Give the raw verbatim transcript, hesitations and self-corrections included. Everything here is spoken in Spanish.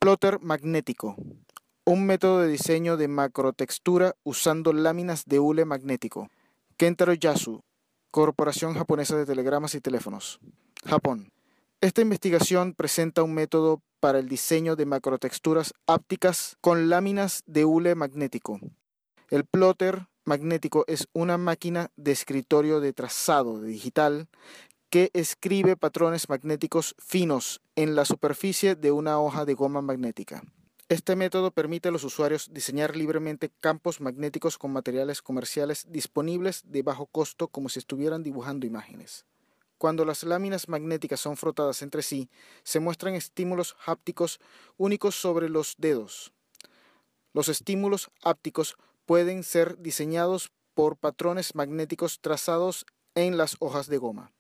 Plotter magnético. Un método de diseño de macrotextura usando láminas de hule magnético. Kentaro Yasu, Corporación Japonesa de Telegramas y Teléfonos. Japón. Esta investigación presenta un método para el diseño de macrotexturas ápticas con láminas de hule magnético. El plotter magnético es una máquina de escritorio de trazado digital que escribe patrones magnéticos finos en la superficie de una hoja de goma magnética. Este método permite a los usuarios diseñar libremente campos magnéticos con materiales comerciales disponibles de bajo costo como si estuvieran dibujando imágenes. Cuando las láminas magnéticas son frotadas entre sí, se muestran estímulos hápticos únicos sobre los dedos. Los estímulos hápticos pueden ser diseñados por patrones magnéticos trazados en las hojas de goma.